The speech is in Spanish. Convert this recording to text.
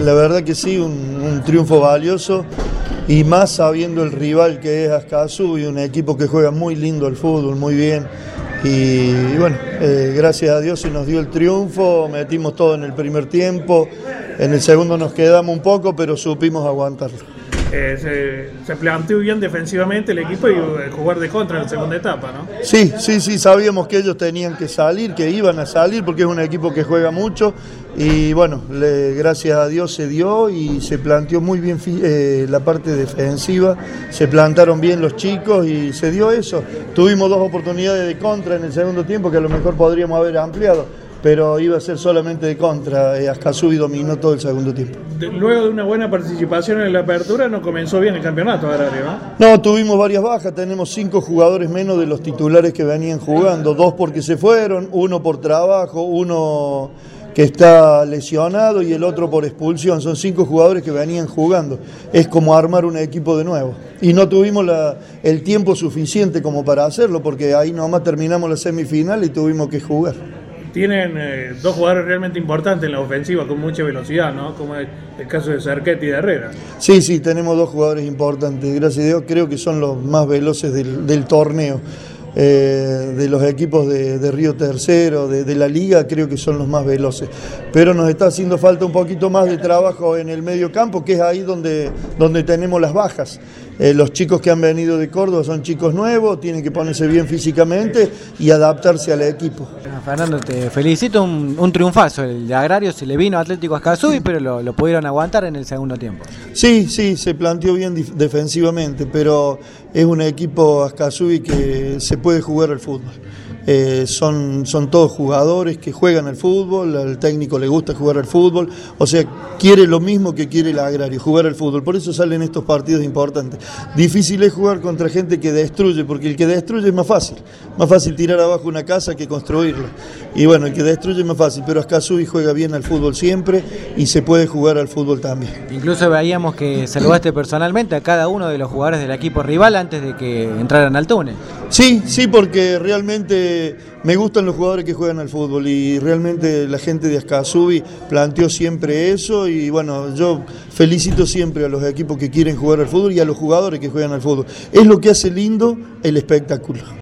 la verdad que sí, un triunfo valioso y más sabiendo el rival que es Ascasubi, un equipo que juega muy lindo el fútbol, muy bien. Y bueno, gracias a Dios se nos dio el triunfo, metimos todo en el primer tiempo, en el segundo nos quedamos un poco, pero supimos aguantarlo. Se planteó bien defensivamente el equipo y jugar de contra en la segunda etapa, ¿no? Sí, sabíamos que ellos tenían que salir, que iban a salir, porque es un equipo que juega mucho y bueno, gracias a Dios se dio y se planteó muy bien la parte defensiva, se plantaron bien los chicos y se dio eso. Tuvimos dos oportunidades de contra en el segundo tiempo que a lo mejor podríamos haber ampliado, pero iba a ser solamente de contra. Ascasubi dominó todo el segundo tiempo. Luego de una buena participación en la apertura, no comenzó bien el campeonato agrario, ¿no? No, tuvimos varias bajas, tenemos 5 jugadores menos de los titulares que venían jugando, 2 porque se fueron, 1 por trabajo, 1 que está lesionado y el otro por expulsión. Son 5 jugadores que venían jugando. Es como armar un equipo de nuevo. Y no tuvimos el tiempo suficiente como para hacerlo, porque ahí nomás terminamos la semifinal y tuvimos que jugar. Tienen dos jugadores realmente importantes en la ofensiva con mucha velocidad, ¿no? Como es el caso de Cerquetti y de Herrera. Sí, tenemos 2 jugadores importantes, gracias a Dios, creo que son los más veloces del torneo. De los equipos de Río Tercero, de la liga, creo que son los más veloces. Pero nos está haciendo falta un poquito más de trabajo en el medio campo, que es ahí donde tenemos las bajas. Los chicos que han venido de Córdoba son chicos nuevos, tienen que ponerse bien físicamente y adaptarse al equipo. Fernando, te felicito, un triunfazo. El de Agrario se le vino a Atlético Ascasubi, pero lo pudieron aguantar en el segundo tiempo. Sí, se planteó bien defensivamente, pero es un equipo Ascasubi que se puede jugar al fútbol. Son todos jugadores que juegan al fútbol, al técnico le gusta jugar al fútbol, o sea, quiere lo mismo que quiere el Agrario, jugar al fútbol, por eso salen estos partidos importantes. Difícil es jugar contra gente que destruye, porque el que destruye es más fácil tirar abajo una casa que construirla, y bueno, el que destruye es más fácil, pero Ascasubi juega bien al fútbol siempre y se puede jugar al fútbol también. Incluso veíamos que saludaste personalmente a cada uno de los jugadores del equipo rival antes de que entraran al túnel. Sí, porque realmente me gustan los jugadores que juegan al fútbol y realmente la gente de Ascasubi planteó siempre eso y bueno, yo felicito siempre a los equipos que quieren jugar al fútbol y a los jugadores que juegan al fútbol. Es lo que hace lindo el espectáculo.